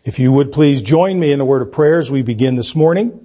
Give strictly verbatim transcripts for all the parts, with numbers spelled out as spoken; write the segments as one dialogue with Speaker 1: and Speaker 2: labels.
Speaker 1: If you would please join me in a word of prayer as we begin this morning.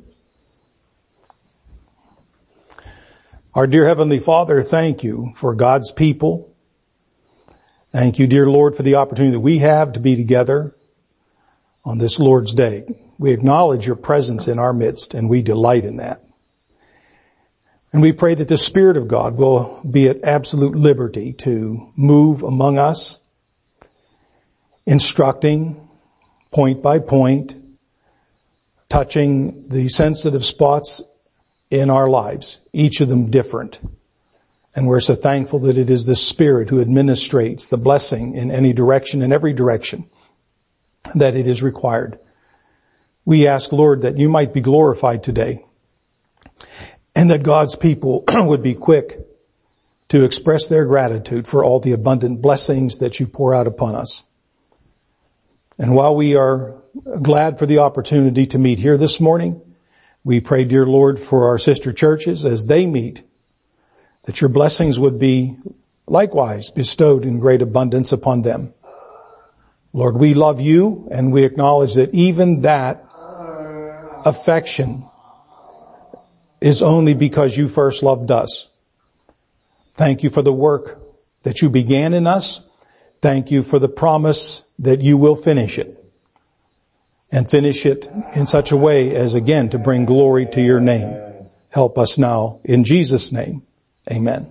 Speaker 1: Our dear Heavenly Father, thank you for God's people. Thank you, dear Lord, for the opportunity that we have to be together on this Lord's Day. We acknowledge your presence in our midst, and we delight in that. And we pray that the Spirit of God will be at absolute liberty to move among us, instructing point by point, touching the sensitive spots in our lives, each of them different. And we're so thankful that it is the Spirit who administrates the blessing in any direction, in every direction that it is required. We ask, Lord, that you might be glorified today, and that God's people would be quick to express their gratitude for all the abundant blessings that you pour out upon us. And while we are glad for the opportunity to meet here this morning, we pray, dear Lord, for our sister churches as they meet, that your blessings would be likewise bestowed in great abundance upon them. Lord, we love you, and we acknowledge that even that affection is only because you first loved us. Thank you for the work that you began in us. Thank you for the promise that you will finish it, and finish it in such a way as, again, to bring glory to your name. Help us now in Jesus' name. Amen.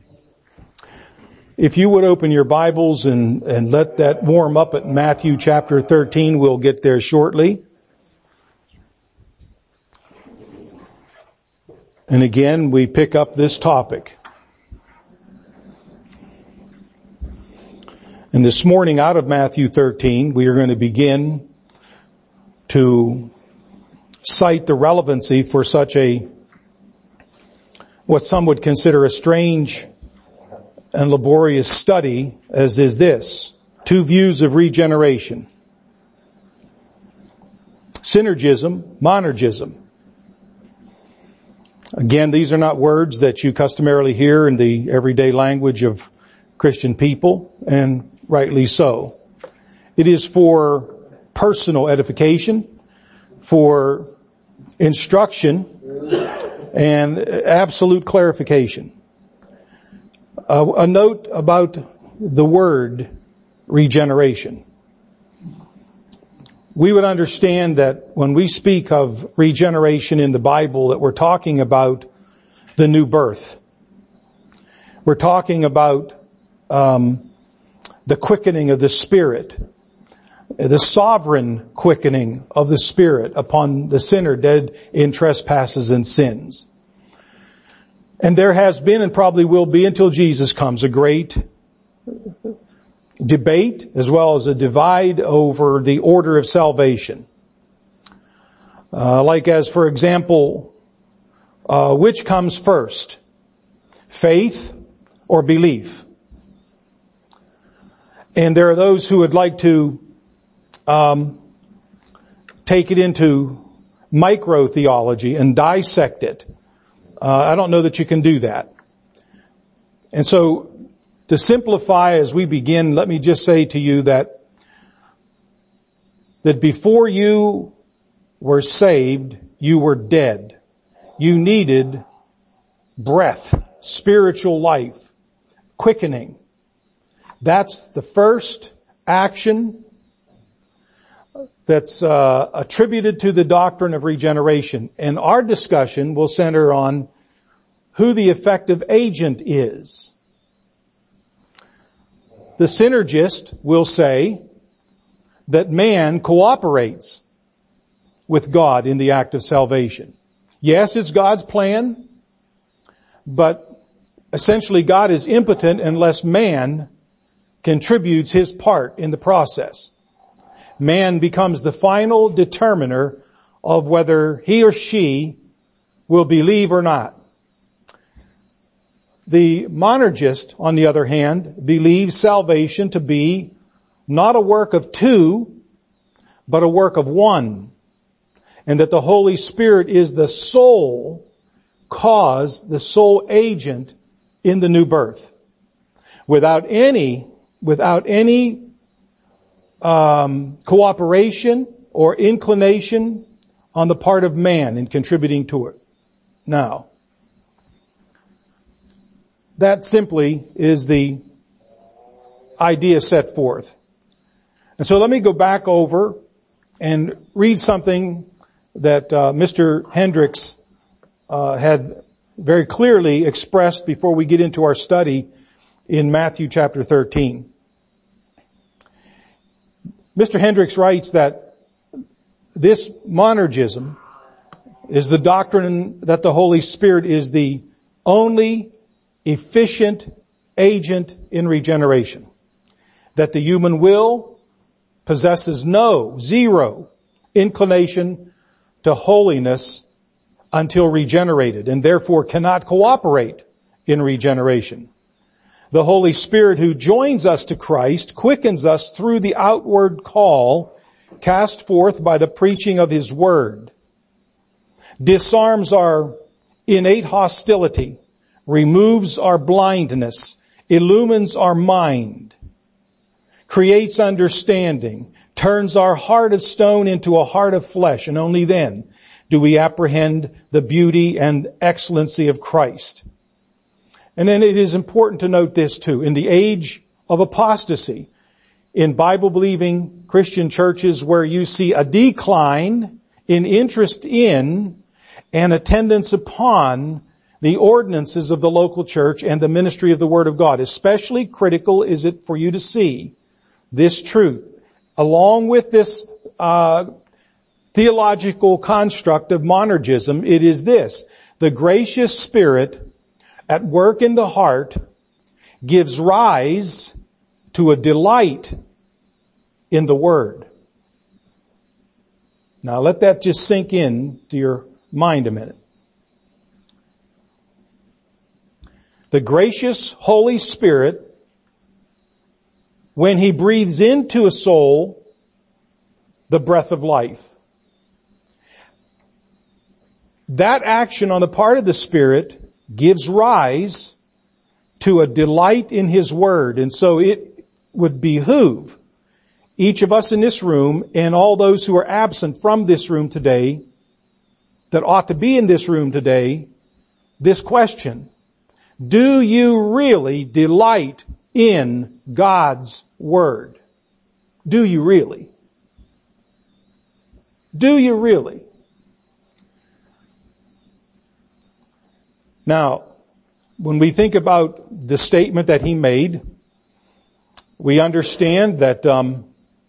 Speaker 1: If you would open your Bibles and, and let that warm up at Matthew chapter thirteen, we'll get there shortly. And again, we pick up this topic. And this morning out of Matthew thirteen, we are going to begin to cite the relevancy for such a, what some would consider a strange and laborious study as is this. Two views of regeneration. Synergism, monergism. Again, these are not words that you customarily hear in the everyday language of Christian people, and rightly so. It is for personal edification, for instruction, and absolute clarification. Uh, a note about the word regeneration. We would understand that when we speak of regeneration in the Bible, that we're talking about the new birth. We're talking about um, the quickening of the Spirit, the sovereign quickening of the Spirit upon the sinner dead in trespasses and sins. And there has been and probably will be until Jesus comes a great debate as well as a divide over the order of salvation. Uh, like as, for example, uh, which comes first? Faith or belief? And there are those who would like to um, take it into micro-theology and dissect it. Uh, I don't know that you can do that. And so, to simplify as we begin, let me just say to you that that before you were saved, you were dead. You needed breath, spiritual life, quickening. That's the first action that's uh, attributed to the doctrine of regeneration. And our discussion will center on who the effective agent is. The synergist will say that man cooperates with God in the act of salvation. Yes, it's God's plan, but essentially God is impotent unless man contributes his part in the process. Man becomes the final determiner of whether he or she will believe or not. The monergist, on the other hand, believes salvation to be not a work of two, but a work of one. And that the Holy Spirit is the sole cause, the sole agent in the new birth. Without any, without any um, cooperation or inclination on the part of man in contributing to it. Now, that simply is the idea set forth. And so let me go back over and read something that uh, Mister Hendricks uh, had very clearly expressed before we get into our study in Matthew chapter thirteen. Mister Hendricks writes that this monergism is the doctrine that the Holy Spirit is the only efficient agent in regeneration. That the human will possesses no, zero inclination to holiness until regenerated, and therefore cannot cooperate in regeneration. The Holy Spirit who joins us to Christ quickens us through the outward call cast forth by the preaching of His Word, disarms our innate hostility, removes our blindness, illumines our mind, creates understanding, turns our heart of stone into a heart of flesh, and only then do we apprehend the beauty and excellency of Christ. And then it is important to note this too. In the age of apostasy, in Bible-believing Christian churches where you see a decline in interest in and attendance upon the ordinances of the local church and the ministry of the Word of God, especially critical is it for you to see this truth, along with this uh theological construct of monergism. It is this: the gracious Spirit at work in the heart gives rise to a delight in the Word. Now let that just sink in to your mind a minute. The gracious Holy Spirit, when He breathes into a soul the breath of life, that action on the part of the Spirit gives rise to a delight in His Word. And so it would behoove each of us in this room and all those who are absent from this room today, that ought to be in this room today, this question: do you really delight in God's Word? Do you really? Do you really? Now, when we think about the statement that he made, we understand that um,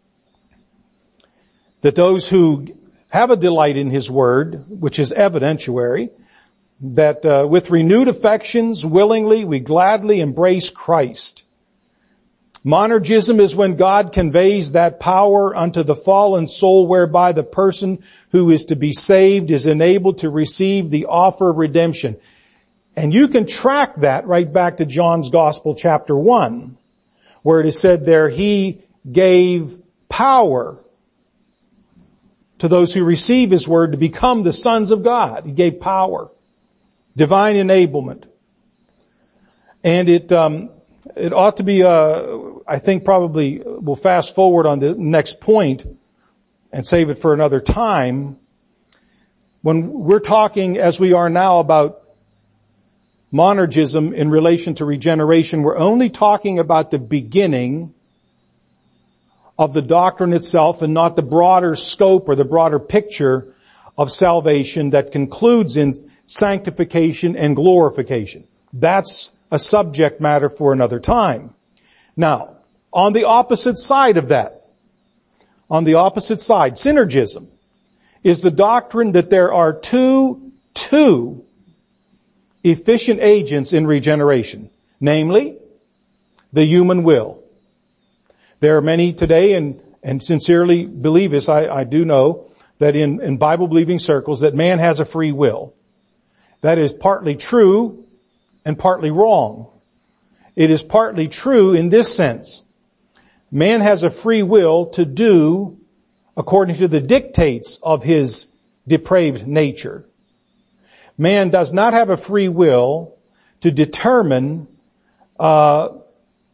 Speaker 1: that those who have a delight in His Word, which is evidentiary, that uh, with renewed affections, willingly, we gladly embrace Christ. Monergism is when God conveys that power unto the fallen soul whereby the person who is to be saved is enabled to receive the offer of redemption. And you can track that right back to John's Gospel chapter one, where it is said there, He gave power to those who receive His Word to become the sons of God. He gave power, divine enablement. And it, um, it ought to be, uh, I think probably we'll fast forward on the next point and save it for another time. When we're talking, as we are now, about monergism in relation to regeneration, we're only talking about the beginning of the doctrine itself and not the broader scope or the broader picture of salvation that concludes in sanctification and glorification. That's a subject matter for another time. Now, on the opposite side of that, on the opposite side, synergism is the doctrine that there are two, two efficient agents in regeneration, namely the human will. There are many today, and, and sincerely believe this, I, I do know, that in, in Bible-believing circles that man has a free will. That is partly true and partly wrong. It is partly true in this sense. Man has a free will to do according to the dictates of his depraved nature. Man does not have a free will to determine uh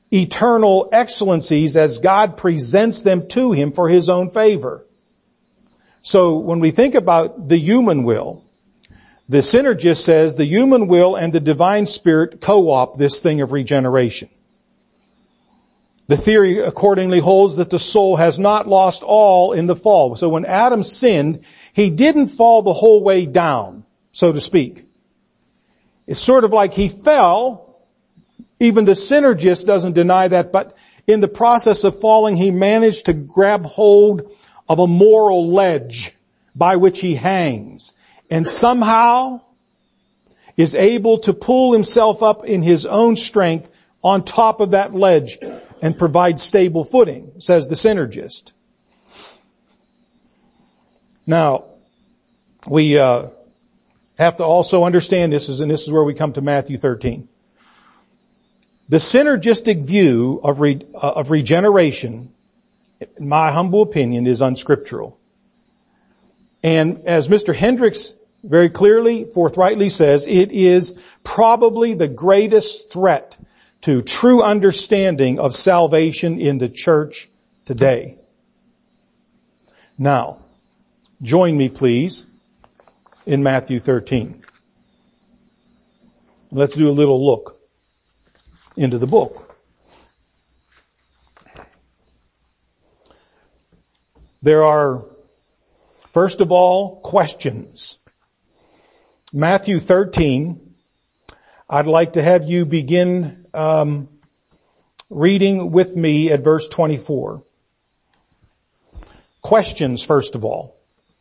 Speaker 1: eternal excellencies as God presents them to him for his own favor. So when we think about the human will, the synergist says the human will and the divine spirit co-opt this thing of regeneration. The theory accordingly holds that the soul has not lost all in the fall. So when Adam sinned, he didn't fall the whole way down, so to speak. It's sort of like he fell. Even the synergist doesn't deny that, but in the process of falling, he managed to grab hold of a moral ledge by which he hangs, and somehow is able to pull himself up in his own strength on top of that ledge and provide stable footing, says the synergist. Now, we uh, have to also understand this, is, and this is where we come to Matthew thirteen. The synergistic view of, re, uh, of regeneration, in my humble opinion, is unscriptural. And as Mister Hendricks very clearly, forthrightly says, it is probably the greatest threat to true understanding of salvation in the church today. Now, join me please in Matthew thirteen. Let's do a little look into the book. There are, first of all, questions. Matthew thirteen, I'd like to have you begin um, reading with me at verse twenty-four. Questions, first of all.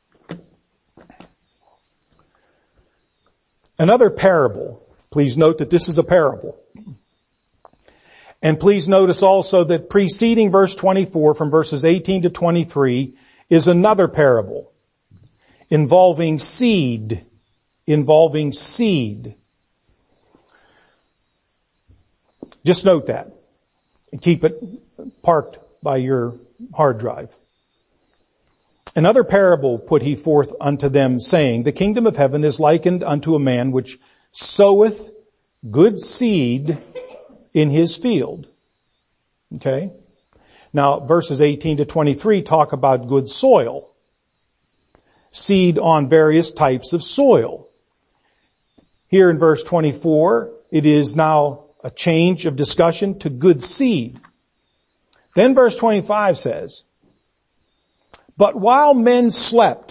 Speaker 1: Another parable. Please note that this is a parable. And please notice also that preceding verse twenty-four, from verses eighteen to twenty-three, is another parable involving seed. Involving seed. Just note that. And keep it parked by your hard drive. Another parable put he forth unto them, saying, the kingdom of heaven is likened unto a man which soweth good seed in his field. Okay? Now, verses eighteen to twenty-three talk about good soil. Seed on various types of soil. Here in verse twenty-four, it is now a change of discussion to good seed. Then verse twenty-five says, but while men slept,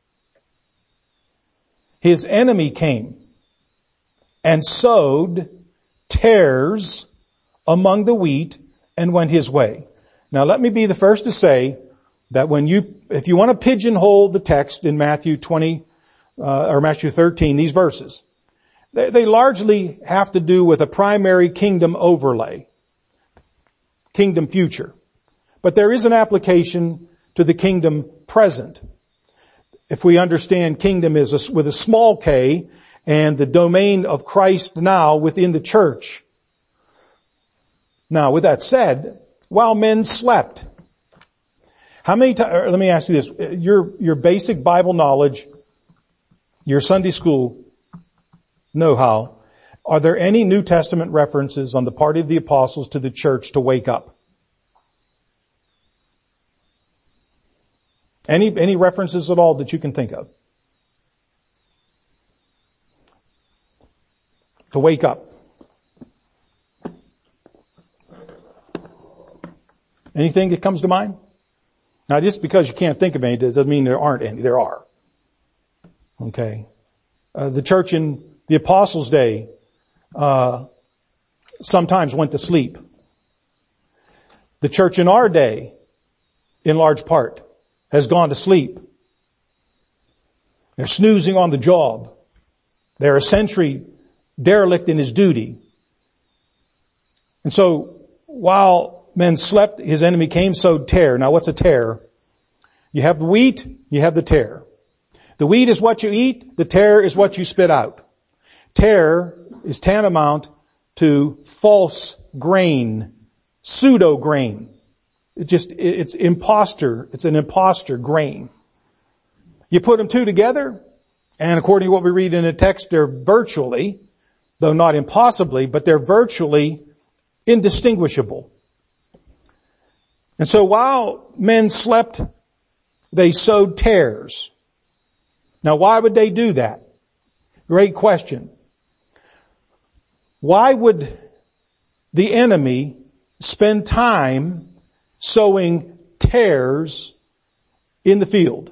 Speaker 1: his enemy came and sowed tares among the wheat and went his way. Now let me be the first to say that when you, if you want to pigeonhole the text in Matthew twenty, uh, or Matthew thirteen, these verses, they, they largely have to do with a primary kingdom overlay. Kingdom future. But there is an application to the kingdom present. If we understand kingdom is a, with a small k, and the domain of Christ now within the church. Now, with that said, while men slept, how many times, let me ask you this, your, your basic Bible knowledge, your Sunday school know-how, are there any New Testament references on the part of the apostles to the church to wake up? Any, any references at all that you can think of? To wake up. Anything that comes to mind? Now just because you can't think of any doesn't mean there aren't any. There are. Okay. Uh, the church in the Apostles' day, uh, sometimes went to sleep. The church in our day, in large part, has gone to sleep. They're snoozing on the job. They're a century derelict in his duty. And so, while men slept, his enemy came, sowed tare. Now what's a tare? You have the wheat, you have the tare. The wheat is what you eat, the tare is what you spit out. Tare is tantamount to false grain, pseudo grain. It just, it's imposter, it's an imposter grain. You put them two together, and according to what we read in the text, they're virtually, though not impossibly, but they're virtually Indistinguishable. And so while men slept, they sowed tares. Now why would they do that? Great question. Why would the enemy spend time sowing tares in the field?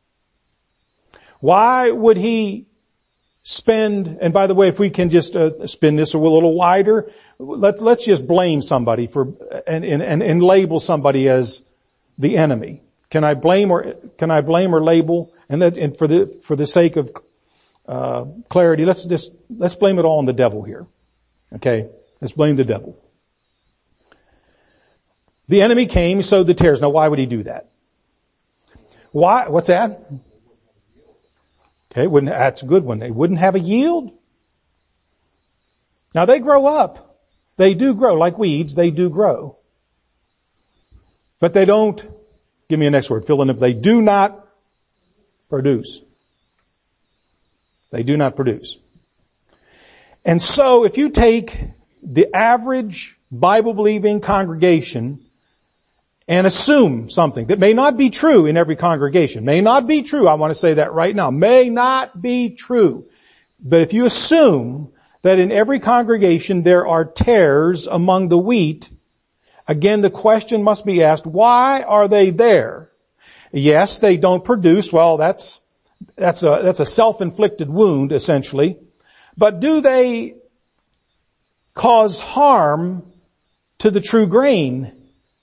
Speaker 1: Why would he spend, and by the way, if we can just uh, spin this a little wider, let's, let's just blame somebody for, and, and, and label somebody as the enemy. Can I blame or, can I blame or label? And that, and for the, for the sake of, uh, clarity, let's just, let's blame it all on the devil here. Okay? Let's blame the devil. The enemy came, he sowed the tares. Now why would he do that? Why? What's that? Okay, wouldn't, that's a good one. They wouldn't have a yield. Now they grow up. They do grow. Like weeds, they do grow. But they don't, give me a next word, fill in if they do not produce. They do not produce. And so if you take the average Bible-believing congregation and assume something that may not be true in every congregation, may not be true, I want to say that right now, may not be true. But if you assume that in every congregation there are tares among the wheat, again the question must be asked, why are they there? Yes, they don't produce. Well, that's, that's a, that's a self-inflicted wound, essentially. But do they cause harm to the true grain?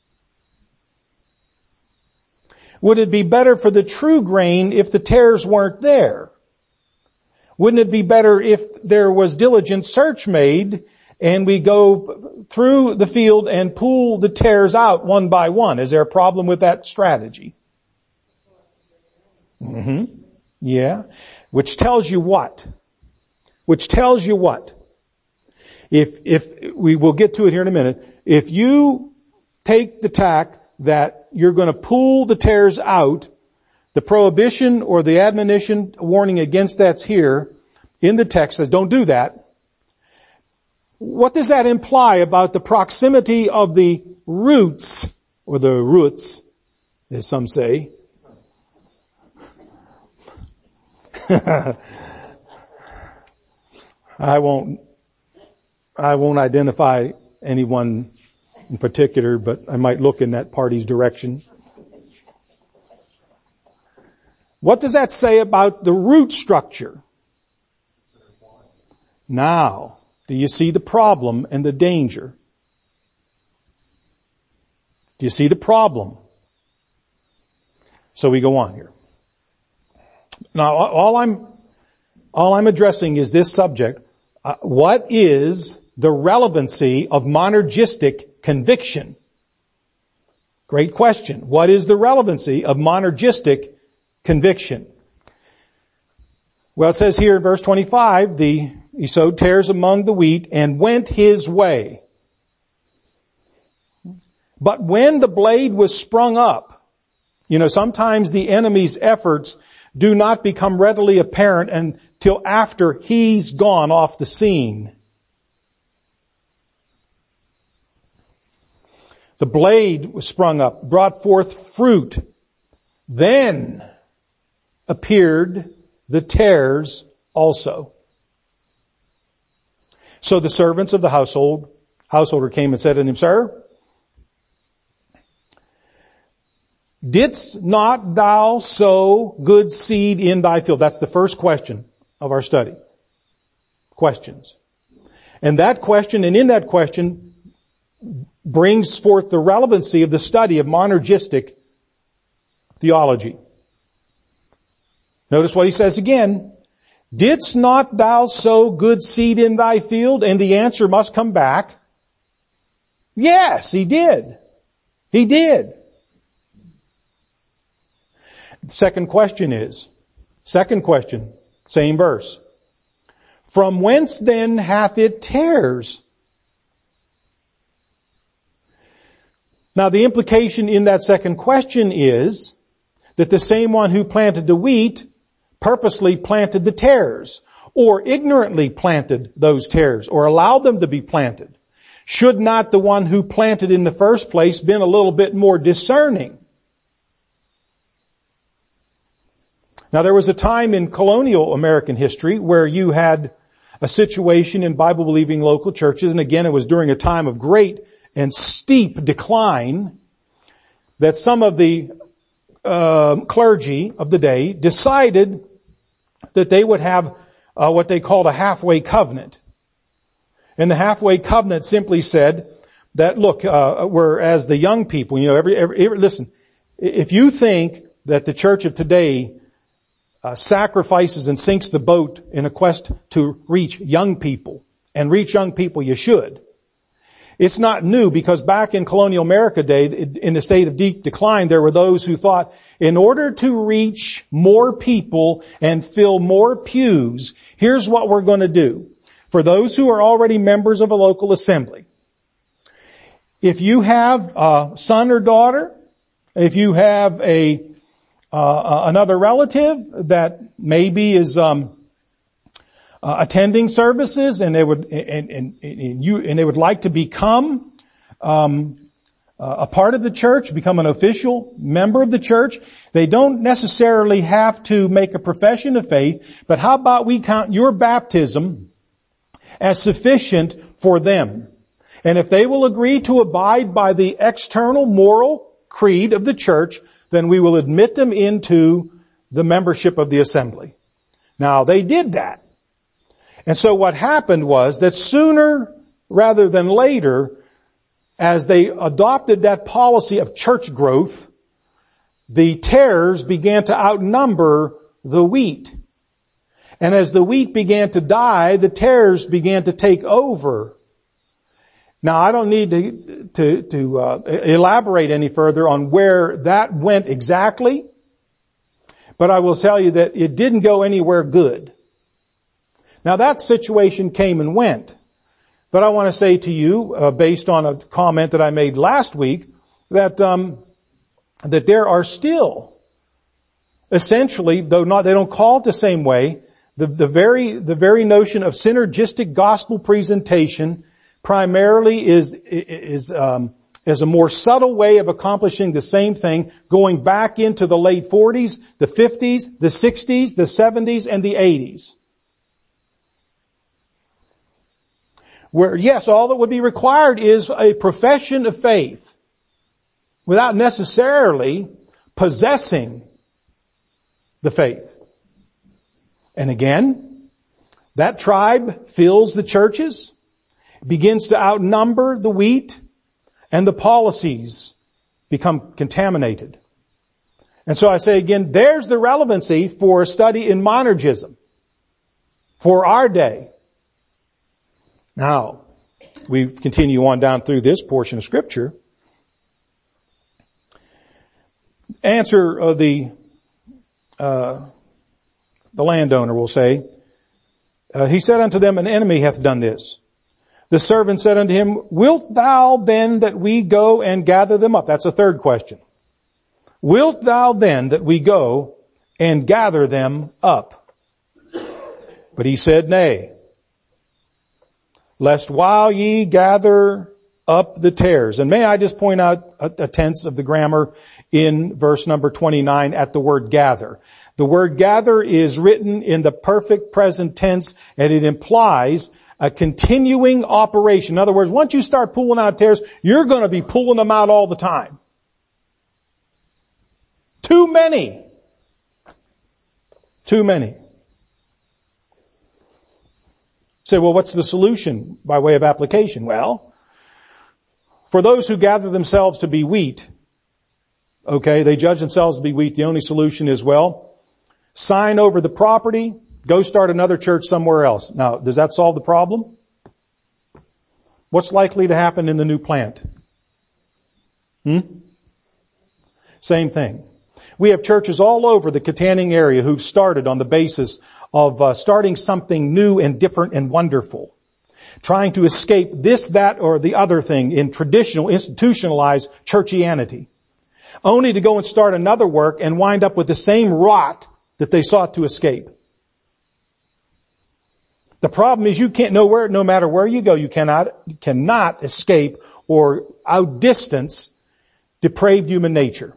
Speaker 1: Would it be better for the true grain if the tares weren't there? Wouldn't it be better if there was diligent search made and we go through the field and pull the tares out one by one? Is there a problem with that strategy? Mm-hmm. Yeah. Which tells you what? Which tells you what? If, if, we will get to it here in a minute. If you take the tack that you're going to pull the tares out, the prohibition or the admonition warning against that's here in the text says don't do that. What does that imply about the proximity of the roots, or the roots, as some say? I won't, I won't identify anyone in particular, but I might look in that party's direction. What does that say about the root structure? Now, do you see the problem and the danger? Do you see the problem? So we go on here. Now, all I'm, all I'm addressing is this subject. Uh, what is the relevancy of monergistic conviction? Great question. What is the relevancy of monergistic conviction? Well, it says here in verse twenty-five, the, he sowed tares among the wheat and went his way. But when the blade was sprung up, you know, sometimes the enemy's efforts do not become readily apparent until after he's gone off the scene. The blade was sprung up, brought forth fruit. Then appeared the tares also. So the servants of the household, householder came and said unto him, Sir, didst not thou sow good seed in thy field? That's the first question of our study. Questions. And that question, and in that question, brings forth the relevancy of the study of monergistic theology. Notice what he says again. Didst not thou sow good seed in thy field? And the answer must come back. Yes, he did. He did. The second question is, second question, same verse. From whence then hath it tares? Now the implication in that second question is that the same one who planted the wheat purposely planted the tares, or ignorantly planted those tares, or allowed them to be planted. Should not the one who planted in the first place been a little bit more discerning? Now there was a time in colonial American history where you had a situation in Bible-believing local churches, and again it was during a time of great and steep decline, that some of the uh, clergy of the day decided that they would have uh, what they called a halfway covenant. And the halfway covenant simply said that, look, uh, whereas the young people, you know, every, every, every listen, if you think that the church of today uh, sacrifices and sinks the boat in a quest to reach young people, and reach young people you should, it's not new, because back in colonial America day, in a state of deep decline, there were those who thought, in order to reach more people and fill more pews, here's what we're going to do. For those who are already members of a local assembly, if you have a son or daughter, if you have a uh, another relative that maybe is um Uh, attending services, and they would and, and, and you and they would like to become um, uh, a part of the church, become an official member of the church. They don't necessarily have to make a profession of faith, but how about we count your baptism as sufficient for them? And if they will agree to abide by the external moral creed of the church, then we will admit them into the membership of the assembly. Now, they did that. And so what happened was that sooner rather than later, as they adopted that policy of church growth, the tares began to outnumber the wheat. And as the wheat began to die, the tares began to take over. Now, I don't need to to, to uh, elaborate any further on where that went exactly, but I will tell you that it didn't go anywhere good. Now that situation came and went. But I want to say to you, uh, based on a comment that I made last week, that um, that there are still, essentially, though not they don't call it the same way, the, the very the very notion of synergistic gospel presentation primarily is is um, is a more subtle way of accomplishing the same thing, going back into the late forties, the fifties, the sixties, the seventies, and the eighties. Where, yes, all that would be required is a profession of faith without necessarily possessing the faith. And again, that tribe fills the churches, begins to outnumber the wheat, and the policies become contaminated. And so I say again, there's the relevancy for a study in monergism for our day. Now, we continue on down through this portion of Scripture. Answer of the uh, the landowner will say, uh, he said unto them, an enemy hath done this. The servant said unto him, wilt thou then that we go and gather them up? That's a third question. Wilt thou then that we go and gather them up? But he said, nay. Lest while ye gather up the tares. And may I just point out a, a tense of the grammar in verse number twenty-nine at the word gather. The word gather is written in the perfect present tense, and it implies a continuing operation. In other words, once you start pulling out tares, you're going to be pulling them out all the time. Too many. Too many. Say, well, what's the solution by way of application? Well, for those who gather themselves to be wheat, okay, they judge themselves to be wheat, the only solution is, well, sign over the property, go start another church somewhere else. Now, does that solve the problem? What's likely to happen in the new plant? Hmm? Same thing. We have churches all over the Katanning area who've started on the basis of uh, starting something new and different and wonderful. Trying to escape this, that, or the other thing in traditional, institutionalized churchianity. Only to go and start another work and wind up with the same rot that they sought to escape. The problem is you can't know where, no matter where you go, you cannot, cannot escape or outdistance depraved human nature.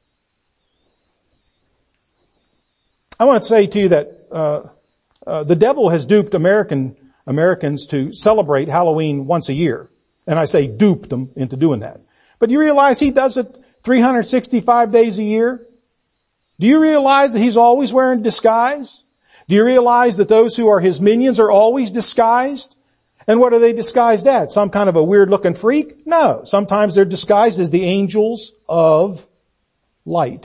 Speaker 1: I want to say to you that, uh, uh, the devil has duped American, Americans to celebrate Halloween once a year. And I say duped them into doing that. But you realize he does it three hundred sixty-five days a year? Do you realize that he's always wearing disguise? Do you realize that those who are his minions are always disguised? And what are they disguised as? Some kind of a weird looking freak? No. Sometimes they're disguised as the angels of light.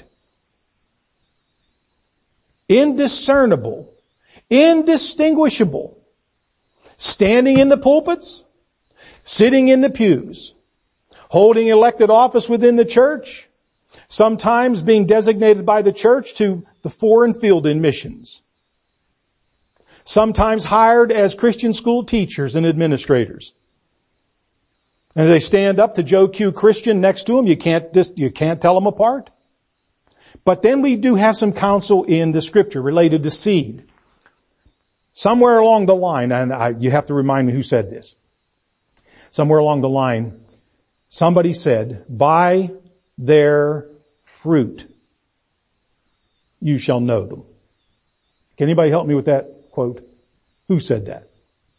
Speaker 1: Indiscernible. Indistinguishable. Standing in the pulpits. Sitting in the pews. Holding elected office within the church. Sometimes being designated by the church to the foreign field in missions. Sometimes hired as Christian school teachers and administrators. And they stand up to Joe Q. Christian next to them. You can't, just, you can't tell them apart. But then we do have some counsel in the scripture related to seed. Somewhere along the line, and I, you have to remind me who said this. Somewhere along the line, somebody said, by their fruit you shall know them. Can anybody help me with that quote? Who said that?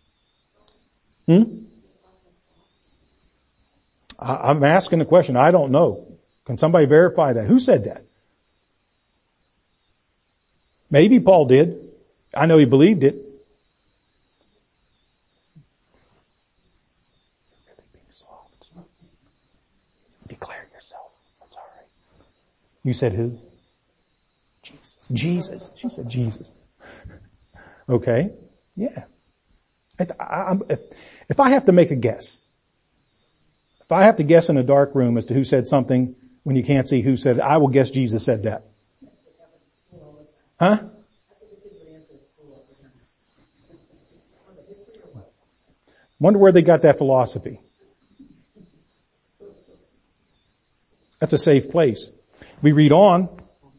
Speaker 1: Hmm? I, I'm asking the question. I don't know. Can somebody verify that? Who said that? Maybe Paul did. I know he believed it. Declare yourself. That's all right. You said who? Jesus. Jesus. She said Jesus. Okay. Yeah. I, I, if, if I have to make a guess, if I have to guess in a dark room as to who said something when you can't see who said it, I will guess Jesus said that. Huh? Wonder where they got that philosophy. That's a safe place. We read on.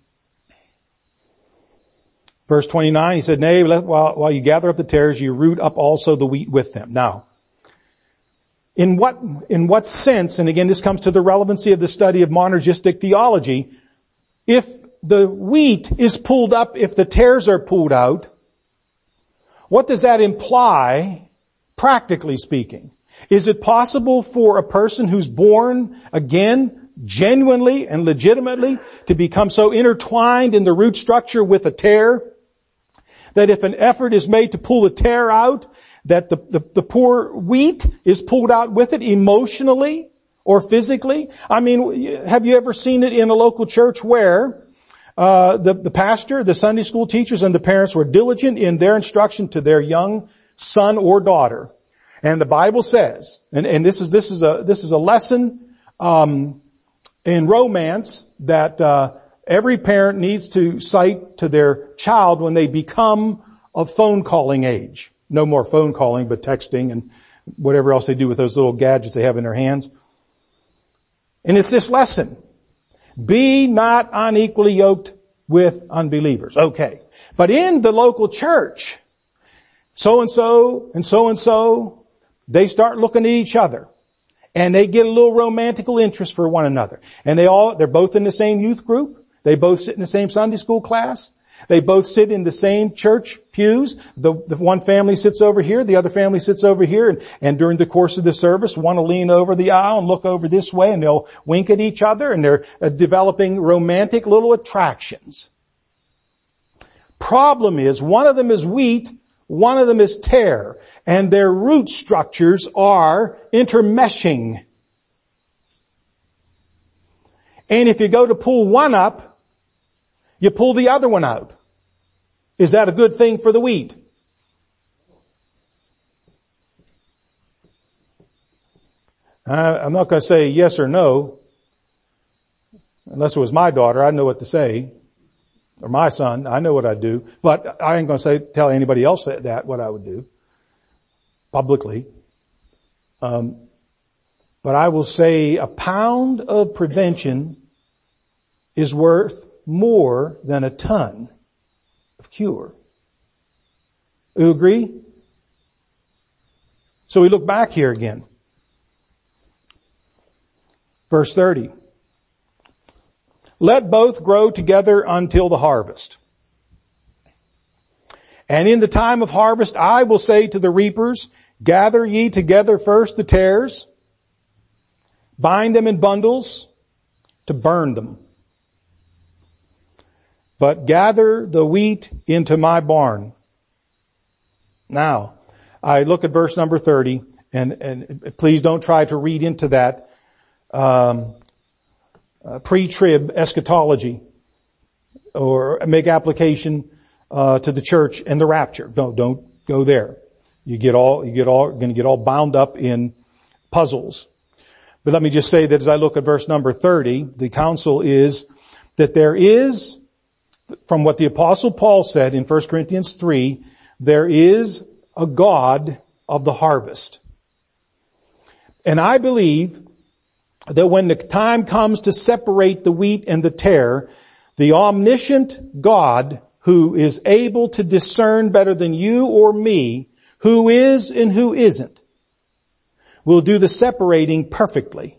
Speaker 1: Verse twenty-nine, he said, nay, while, while you gather up the tares, you root up also the wheat with them. Now, in what, in what sense, and again, this comes to the relevancy of the study of monergistic theology, if the wheat is pulled up, if the tares are pulled out, what does that imply, practically speaking? Is it possible for a person who's born again, genuinely and legitimately, to become so intertwined in the root structure with a tare that if an effort is made to pull the tare out, that the, the, the poor wheat is pulled out with it emotionally or physically? I mean, have you ever seen it in a local church where uh the, the pastor, the Sunday school teachers, and the parents were diligent in their instruction to their young son or daughter? And the Bible says, and, and this is this is a this is a lesson um in romance that uh every parent needs to cite to their child when they become of phone calling age. No more phone calling, but texting and whatever else they do with those little gadgets they have in their hands. And it's this lesson. Be not unequally yoked with unbelievers. Okay. But in the local church, so and so and so and so, they start looking at each other. And they get a little romantical interest for one another. And they all, they're both in the same youth group. They both sit in the same Sunday school class. They both sit in the same church pews. The, the one family sits over here, the other family sits over here, and, and during the course of the service, one will lean over the aisle and look over this way, and they'll wink at each other, and they're uh, developing romantic little attractions. Problem is, one of them is wheat, one of them is tare, and their root structures are intermeshing. And if you go to pull one up, you pull the other one out. Is that a good thing for the wheat? Uh, I'm not going to say yes or no. Unless it was my daughter, I'd know what to say. Or my son, I know what I'd do. But I ain't going to say, tell anybody else that, that what I would do. Publicly. Um, but I will say a pound of prevention is worth more than a ton of cure. You agree? So we look back here again. Verse thirty. Let both grow together until the harvest. And in the time of harvest I will say to the reapers, gather ye together first the tares, bind them in bundles to burn them. But gather the wheat into my barn. Now, I look at verse number thirty, and, and please don't try to read into that um, uh, pre-trib eschatology or make application uh, to the church and the rapture. No, don't go there. You get all you get all going to get all bound up in puzzles. But let me just say that as I look at verse number thirty, the counsel is that there is, from what the Apostle Paul said in First Corinthians three, there is a God of the harvest. And I believe that when the time comes to separate the wheat and the tare, the omniscient God, who is able to discern better than you or me who is and who isn't, will do the separating perfectly.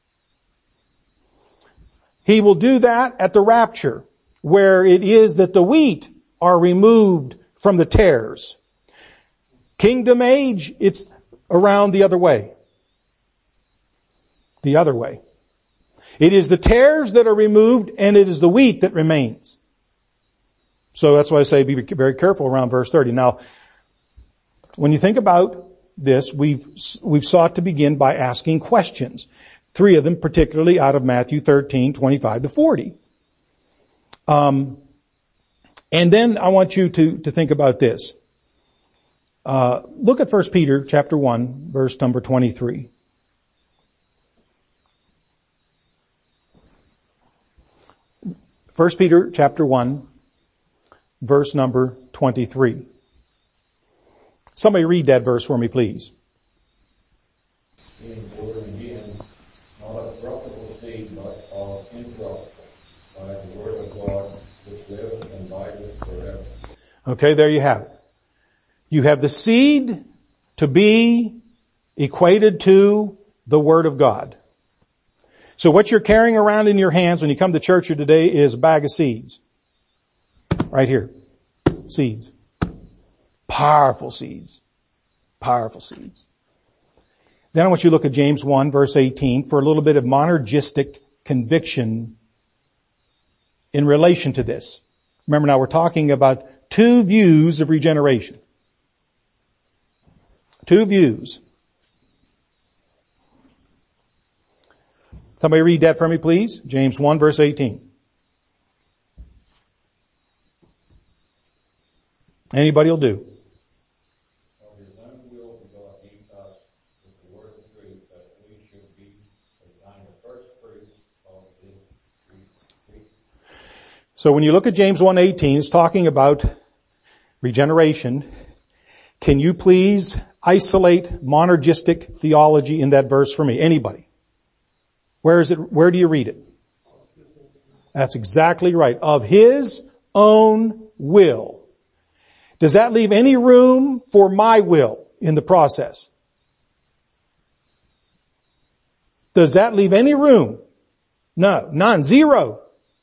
Speaker 1: He will do that at the rapture, where it is that the wheat are removed from the tares. Kingdom age, it's around the other way. The other way. It is the tares that are removed, and it is the wheat that remains. So that's why I say be very careful around verse thirty. Now, when you think about this, we've, we've sought to begin by asking questions. Three of them, particularly out of Matthew thirteen, twenty-five to forty. Um, and then I want you to, to think about this. Uh, look at First Peter chapter one, verse number twenty-three. First Peter chapter one, verse number twenty-three. Somebody read that verse for me, please.
Speaker 2: Being born again, not of corruptible seed, but of incorruptible, by the word of God, which lives and abideth forever.
Speaker 1: Okay, there you have it. You have the seed to be equated to the Word of God. So what you're carrying around in your hands when you come to church here today is a bag of seeds. Right here. Seeds. Powerful seeds. Powerful seeds. Then I want you to look at James one, verse eighteen, for a little bit of monergistic conviction in relation to this. Remember now, we're talking about two views of regeneration. Two views. Somebody read that for me, please. James one, verse eighteen. Anybody will do.
Speaker 2: Of his own will begot he us with the word of truth, that we should be a kind of first fruits of his creation.
Speaker 1: So when you look at James one eighteen, it's talking about regeneration. Can you please isolate monergistic theology in that verse for me? Anybody? Where is it? Where do you read it? That's exactly right. Of his own will. Does that leave any room for my will in the process? Does that leave any room? No, none, zero.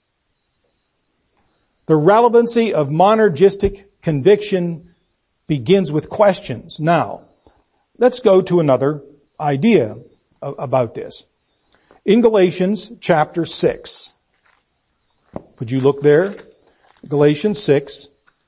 Speaker 1: The relevancy of monergistic conviction begins with questions. Now, let's go to another idea about this. In Galatians chapter six, would you look there? Galatians six.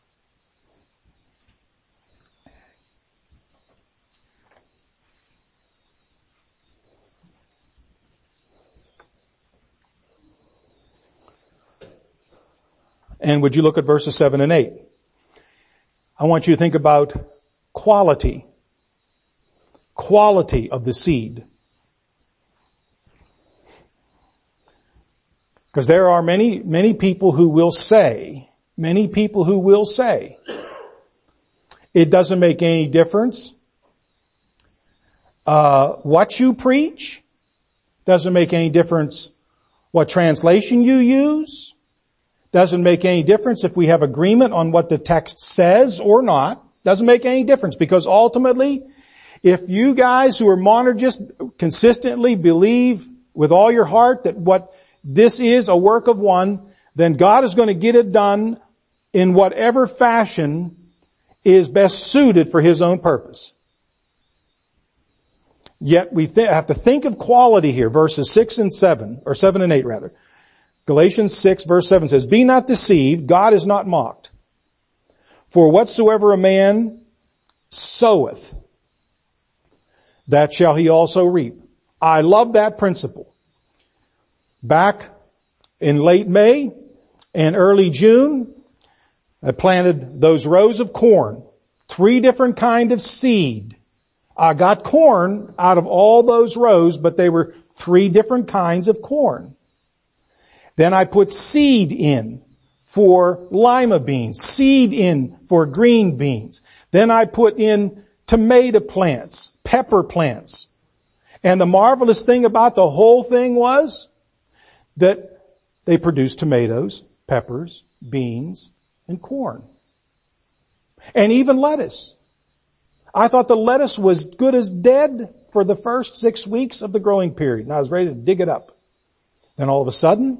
Speaker 1: And would you look at verses seven and eight? I want you to think about quality. Quality of the seed. Because there are many, many people who will say, many people who will say, it doesn't make any difference. Uh, what you preach doesn't make any difference. What translation you use doesn't make any difference if we have agreement on what the text says or not. Doesn't make any difference because ultimately If you guys who are monergists consistently believe with all your heart that what this is a work of one, then God is going to get it done in whatever fashion is best suited for His own purpose. Yet we th- have to think of quality here, verses six and seven, or seven and eight rather. Galatians six verse seven says, "Be not deceived, God is not mocked. For whatsoever a man soweth, that shall he also reap." I love that principle. Back in late May and early June, I planted those rows of corn, three different kind of seed. I got corn out of all those rows, but they were three different kinds of corn. Then I put seed in for lima beans, seed in for green beans. Then I put in tomato plants, pepper plants. And the marvelous thing about the whole thing was that they produced tomatoes, peppers, beans, and corn. And even lettuce. I thought the lettuce was good as dead for the first six weeks of the growing period. And I was ready to dig it up. Then all of a sudden,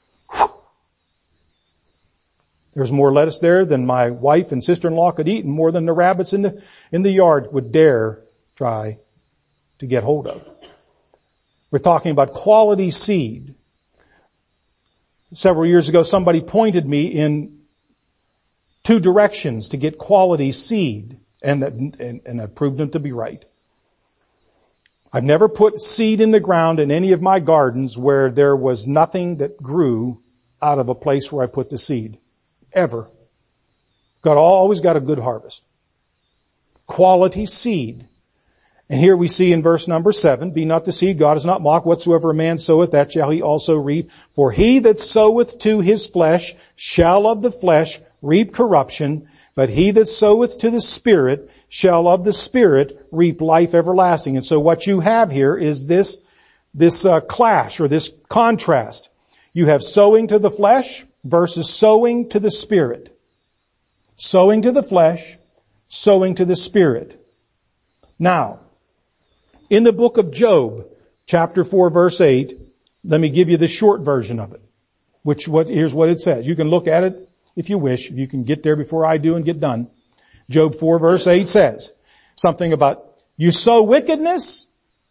Speaker 1: there's more lettuce there than my wife and sister-in-law could eat, and more than the rabbits in the, in the yard would dare try to get hold of. We're talking about quality seed. Several years ago, somebody pointed me in two directions to get quality seed, and, and, and I proved them to be right. I've never put seed in the ground in any of my gardens where there was nothing that grew out of a place where I put the seed. Ever. God always got a good harvest. Quality seed. And here we see in verse number seven, "Be not deceived, God is not mocked. Whatsoever a man soweth, that shall he also reap. For he that soweth to his flesh shall of the flesh reap corruption, but he that soweth to the Spirit shall of the Spirit reap life everlasting." And so what you have here is this, this uh, clash or this contrast. You have sowing to the flesh versus sowing to the Spirit. Sowing to the flesh, sowing to the Spirit. Now, in the book of Job, chapter four, verse eight, let me give you the short version of it. Which, what, here's what it says. You can look at it if you wish. If you can get there before I do and get done. Job four, verse eight says something about, you sow wickedness,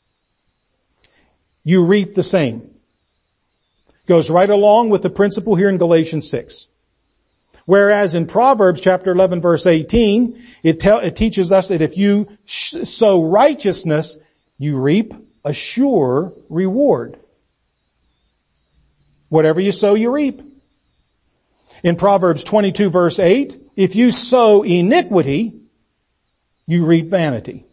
Speaker 1: you reap the same. Goes right along with the principle here in Galatians six. Whereas in Proverbs chapter eleven verse eighteen, it, tell, it teaches us that if you sh- sow righteousness, you reap a sure reward. Whatever you sow, you reap. In Proverbs twenty-two verse eight, if you sow iniquity, you reap vanity.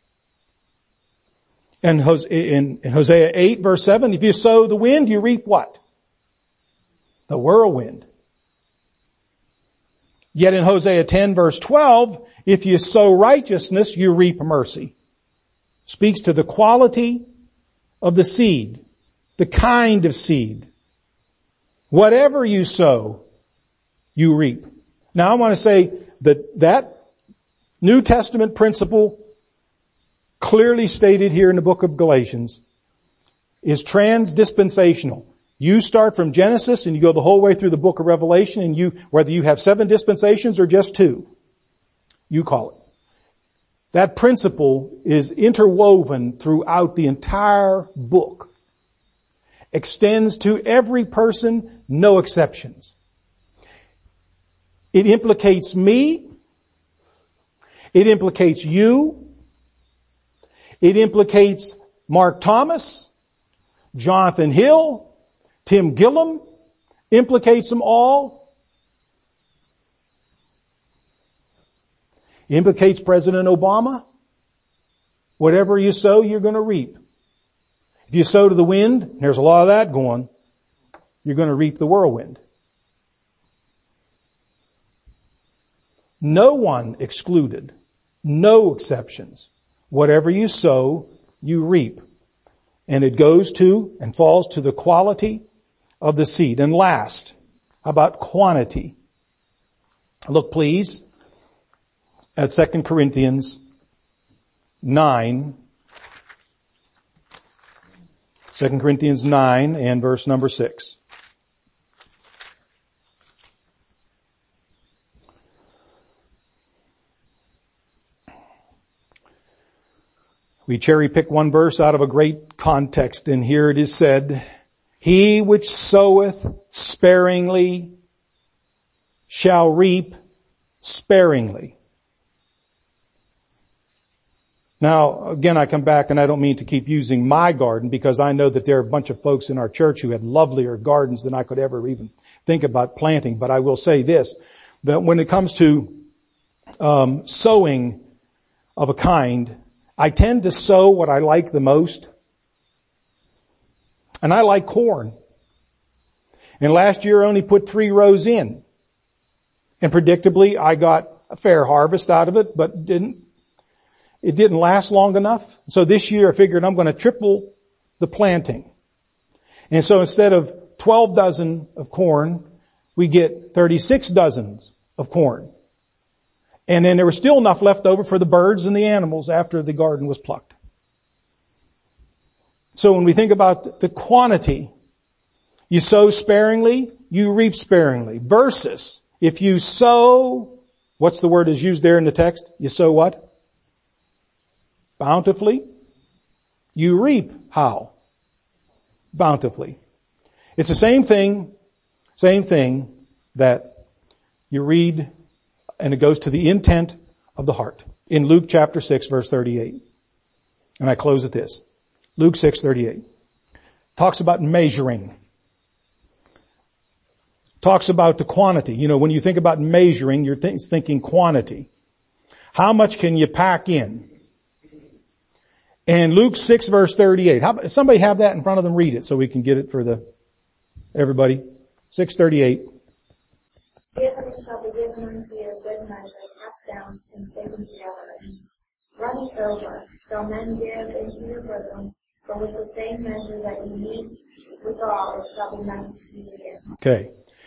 Speaker 1: And in Hosea eight verse seven, if you sow the wind, you reap what? The whirlwind. Yet in Hosea ten verse twelve, if you sow righteousness, you reap mercy. Speaks to the quality of the seed, the kind of seed. Whatever you sow, you reap. Now I want to say that that New Testament principle clearly stated here in the book of Galatians is trans-dispensational. You start from Genesis and you go the whole way through the book of Revelation, and you, whether you have seven dispensations or just two, you call it. That principle is interwoven throughout the entire book. Extends to every person, no exceptions. It implicates me. It implicates you. It implicates Mark Thomas, Jonathan Hill, Tim Gillum, implicates them all. Implicates President Obama. Whatever you sow, you're going to reap. If you sow to the wind, there's a lot of that going, you're going to reap the whirlwind. No one excluded. No exceptions. Whatever you sow, you reap. And it goes to and falls to the quality of the seed. And last, how about quantity? Look please at Second Corinthians nine. Second Corinthians nine and verse number six. We cherry pick one verse out of a great context, and here it is said, "He which soweth sparingly shall reap sparingly." Now, again, I come back and I don't mean to keep using my garden, because I know that there are a bunch of folks in our church who had lovelier gardens than I could ever even think about planting. But I will say this, that when it comes to um, sowing of a kind, I tend to sow what I like the most. And I like corn. And last year I only put three rows in. And predictably I got a fair harvest out of it, but didn't, it didn't last long enough. So this year I figured I'm going to triple the planting. And so instead of twelve dozen of corn, we get thirty-six dozens of corn. And then there was still enough left over for the birds and the animals after the garden was plucked. So when we think about the quantity, you sow sparingly, you reap sparingly. Versus, if you sow, what's the word is used there in the text? You sow what? Bountifully. You reap how? Bountifully. It's the same thing, same thing that you read, and it goes to the intent of the heart. In Luke chapter six verse thirty-eight. And I close with this. Luke six thirty-eight. Talks about measuring. Talks about the quantity. You know, when you think about measuring, you're th- thinking quantity. How much can you pack in? And Luke six verse thirty-eight. How, somebody have that in front of them, read it so we can get it for the, everybody. six thirty-eight.
Speaker 3: Give and it shall be given unto you, a good measure, cast down and shaken together, and running over, shall men give into your bosom, for with the same measure that you meet withal, it shall be measured to you again.
Speaker 1: Okay.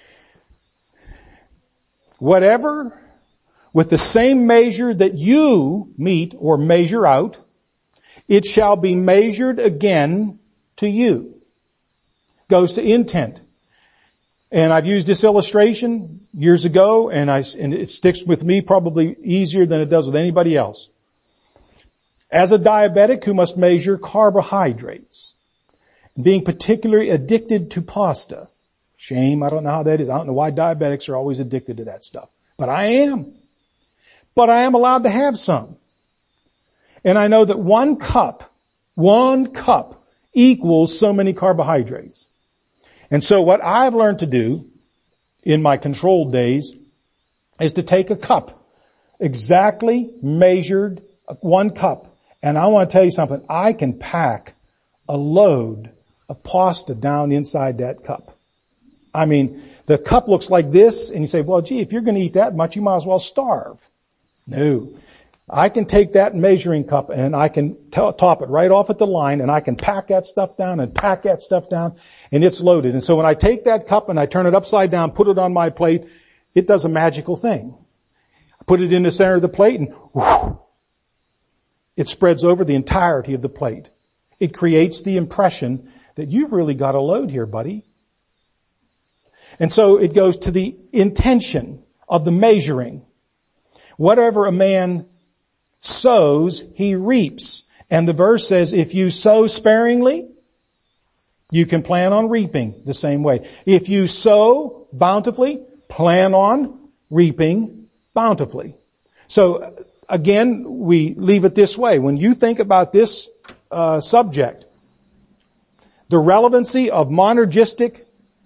Speaker 1: Whatever, with the same measure that you meet or measure out, it shall be measured again to you. Goes to intent. And I've used this illustration years ago, and I, and it sticks with me probably easier than it does with anybody else. As a diabetic who must measure carbohydrates, being particularly addicted to pasta. Shame, I don't know how that is. I don't know why diabetics are always addicted to that stuff. But I am. But I am allowed to have some. And I know that one cup, one cup equals so many carbohydrates. And so what I've learned to do in my controlled days is to take a cup, exactly measured, one cup. And I want to tell you something. I can pack a load of pasta down inside that cup. I mean, the cup looks like this, and you say, well, gee, if you're going to eat that much, you might as well starve. No. I can take that measuring cup and I can t- top it right off at the line, and I can pack that stuff down and pack that stuff down, and it's loaded. And so when I take that cup and I turn it upside down, put it on my plate, it does a magical thing. I put it in the center of the plate and whoosh, it spreads over the entirety of the plate. It creates the impression that you've really got a load here, buddy. And so it goes to the intention of the measuring. Whatever a man sows, he reaps. And the verse says, if you sow sparingly, you can plan on reaping the same way. If you sow bountifully, plan on reaping bountifully. So again, we leave it this way. When you think about this uh, subject, the relevancy of monergistic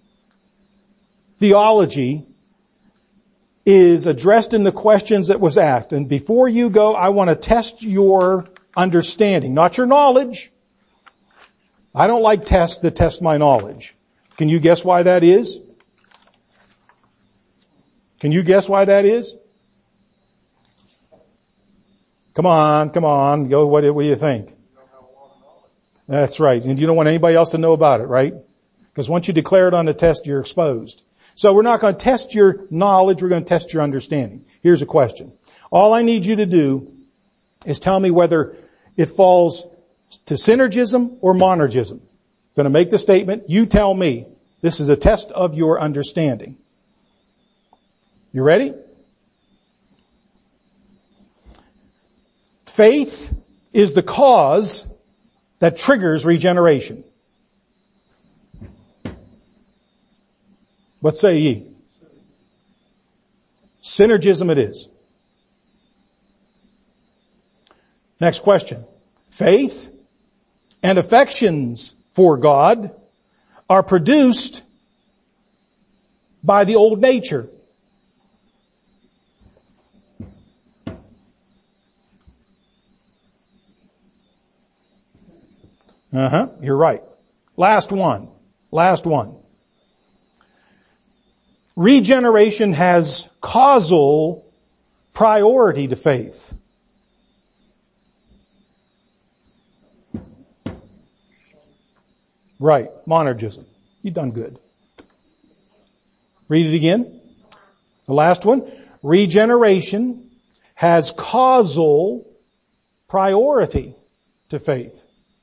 Speaker 1: theology is addressed in the questions that was asked. And before you go, I want to test your understanding, not your knowledge. I don't like tests that test my knowledge. Can you guess why that is? Can you guess why that is? Come on, come on. Go, what, what do you think? That's right. And you don't want anybody else to know about it, right? Because once you declare it on the test, you're exposed. So we're not going to test your knowledge, we're going to test your understanding. Here's a question. All I need you to do is tell me whether it falls to synergism or monergism. I'm going to make the statement, you tell me. This is a test of your understanding. You ready? Faith is the cause that triggers regeneration. What say ye? Synergism it is. Next question. Faith and affections for God are produced by the old nature. Uh-huh, you're right. Last one. Last one. Regeneration has causal priority to faith. Right, monergism. You've done good. Read it again. The last one. Regeneration has causal priority to faith.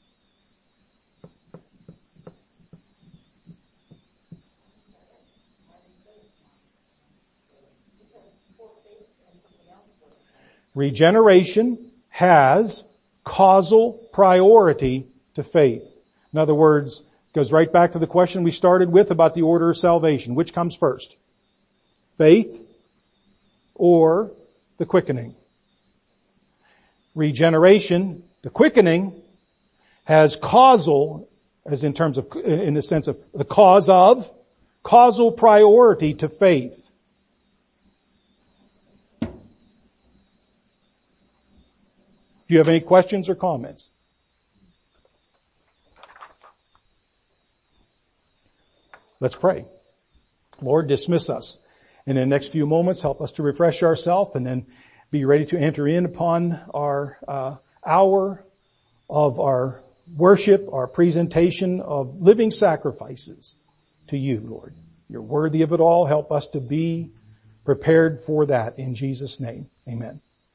Speaker 1: Regeneration has causal priority to faith. In other words, goes right back to the question we started with about the order of salvation. Which comes first? Faith or the quickening? Regeneration, the quickening, has causal, as in terms of, in the sense of the cause of, causal priority to faith. Do you have any questions or comments? Let's pray. Lord, dismiss us. And in the next few moments, help us to refresh ourselves and then be ready to enter in upon our uh, hour of our worship, our presentation of living sacrifices to you, Lord. You're worthy of it all. Help us to be prepared for that in Jesus' name. Amen.